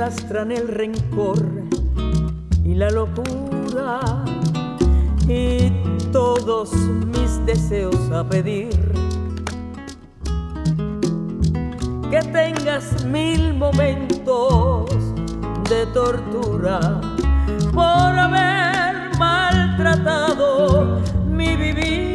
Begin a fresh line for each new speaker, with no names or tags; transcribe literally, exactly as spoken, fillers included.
arrastran el rencor y la locura y todos mis deseos a pedir. Que tengas mil momentos de tortura por haber maltratado mi vivir.